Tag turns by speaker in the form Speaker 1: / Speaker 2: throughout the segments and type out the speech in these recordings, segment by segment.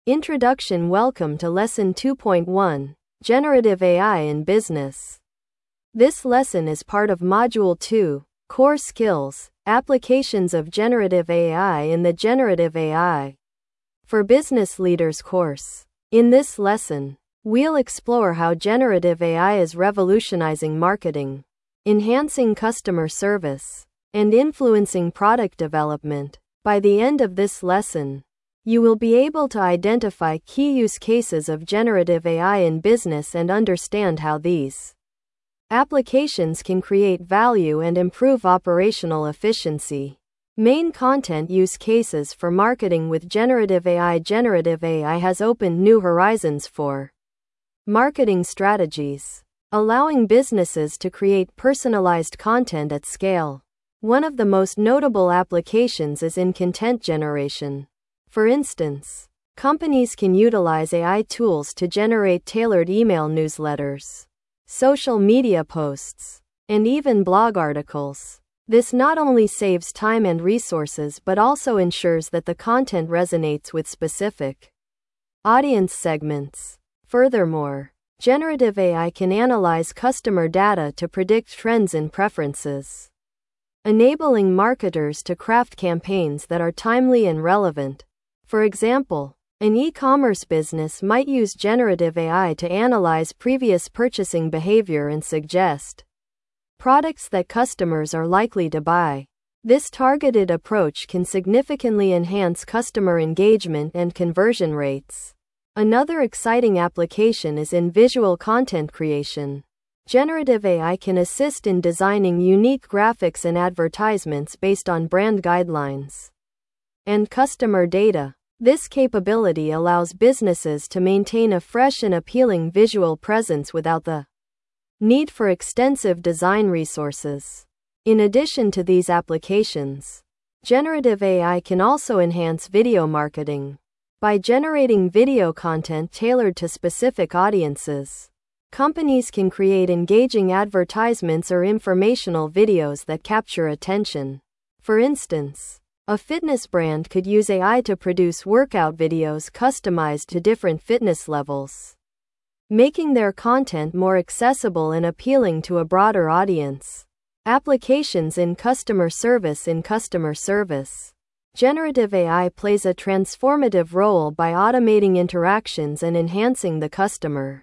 Speaker 1: Introduction. Welcome to Lesson 2.1, Generative AI in Business. This lesson is part of Module 2, Core Skills, Applications of Generative AI in the Generative AI for Business Leaders course. In this lesson, we'll explore how generative AI is revolutionizing marketing, enhancing customer service, and influencing product development. By the end of this lesson, you will be able to identify key use cases of generative AI in business and understand how these applications can create value and improve operational efficiency. Main content use cases for marketing with generative AI. Generative AI has opened new horizons for marketing strategies, allowing businesses to create personalized content at scale. One of the most notable applications is in content generation. For instance, companies can utilize AI tools to generate tailored email newsletters, social media posts, and even blog articles. This not only saves time and resources but also ensures that the content resonates with specific audience segments. Furthermore, generative AI can analyze customer data to predict trends and preferences, enabling marketers to craft campaigns that are timely and relevant. For example, an e-commerce business might use generative AI to analyze previous purchasing behavior and suggest products that customers are likely to buy. This targeted approach can significantly enhance customer engagement and conversion rates. Another exciting application is in visual content creation. Generative AI can assist in designing unique graphics and advertisements based on brand guidelines and customer data. This capability allows businesses to maintain a fresh and appealing visual presence without the need for extensive design resources. In addition to these applications, generative AI can also enhance video marketing. By generating video content tailored to specific audiences, companies can create engaging advertisements or informational videos that capture attention. For instance, a fitness brand could use AI to produce workout videos customized to different fitness levels, making their content more accessible and appealing to a broader audience. Applications in customer service. In customer service, generative AI plays a transformative role by automating interactions and enhancing the customer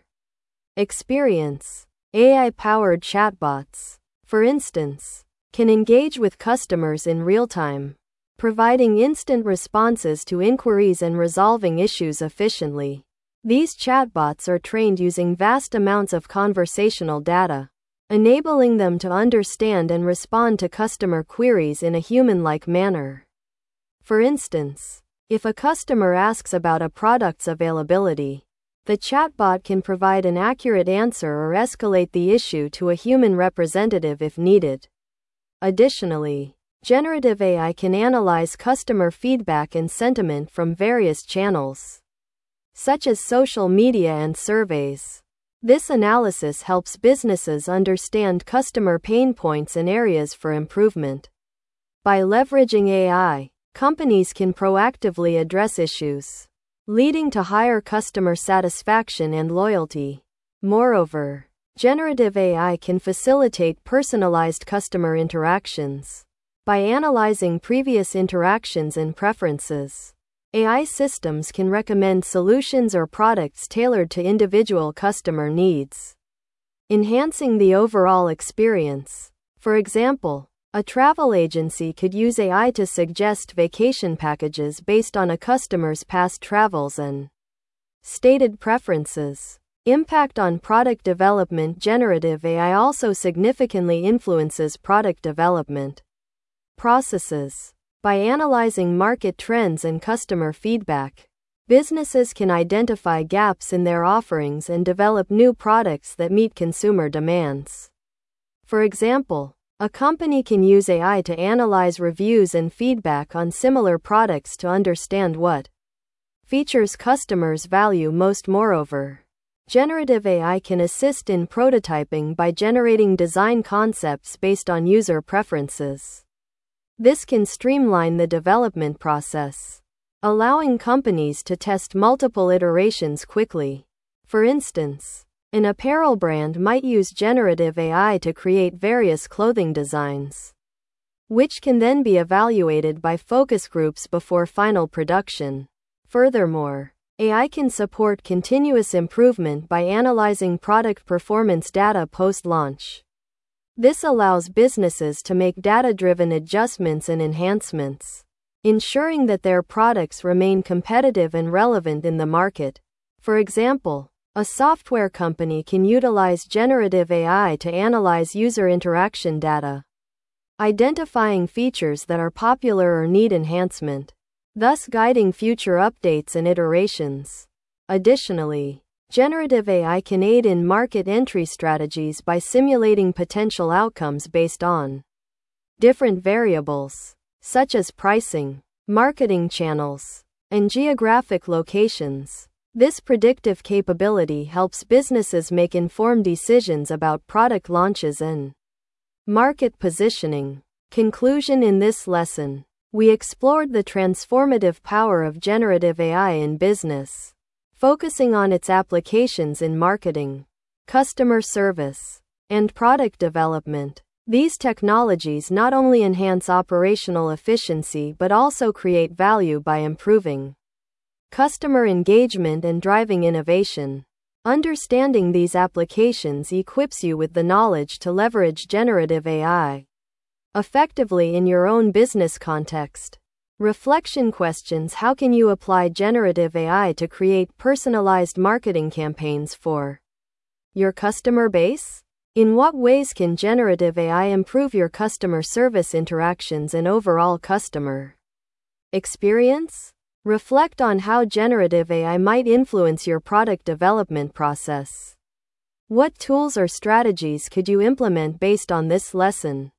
Speaker 1: experience. AI-powered chatbots, for instance, can engage with customers in real time, providing instant responses to inquiries and resolving issues efficiently. These chatbots are trained using vast amounts of conversational data, enabling them to understand and respond to customer queries in a human-like manner. For instance, if a customer asks about a product's availability, the chatbot can provide an accurate answer or escalate the issue to a human representative if needed. Additionally, generative AI can analyze customer feedback and sentiment from various channels, such as social media and surveys. This analysis helps businesses understand customer pain points and areas for improvement. By leveraging AI, companies can proactively address issues, leading to higher customer satisfaction and loyalty. Moreover, generative AI can facilitate personalized customer interactions. By analyzing previous interactions and preferences, AI systems can recommend solutions or products tailored to individual customer needs, enhancing the overall experience. For example, a travel agency could use AI to suggest vacation packages based on a customer's past travels and stated preferences. Impact on product development. Generative AI also significantly influences product development processes. By analyzing market trends and customer feedback, businesses can identify gaps in their offerings and develop new products that meet consumer demands. For example, a company can use AI to analyze reviews and feedback on similar products to understand what features customers value most. Moreover, generative AI can assist in prototyping by generating design concepts based on user preferences. This can streamline the development process, allowing companies to test multiple iterations quickly. For instance, an apparel brand might use generative AI to create various clothing designs, which can then be evaluated by focus groups before final production. Furthermore, AI can support continuous improvement by analyzing product performance data post-launch. This allows businesses to make data-driven adjustments and enhancements, ensuring that their products remain competitive and relevant in the market. For example, a software company can utilize generative AI to analyze user interaction data, identifying features that are popular or need enhancement, thus guiding future updates and iterations. Additionally, generative AI can aid in market entry strategies by simulating potential outcomes based on different variables, such as pricing, marketing channels, and geographic locations. This predictive capability helps businesses make informed decisions about product launches and market positioning. Conclusion: in this lesson, we explored the transformative power of generative AI in business, focusing on its applications in marketing, customer service, and product development. These technologies not only enhance operational efficiency but also create value by improving customer engagement and driving innovation. Understanding these applications equips you with the knowledge to leverage generative AI effectively in your own business context. Reflection questions: how can you apply generative AI to create personalized marketing campaigns for your customer base? In what ways can generative AI improve your customer service interactions and overall customer experience? Reflect on how generative AI might influence your product development process. What tools or strategies could you implement based on this lesson?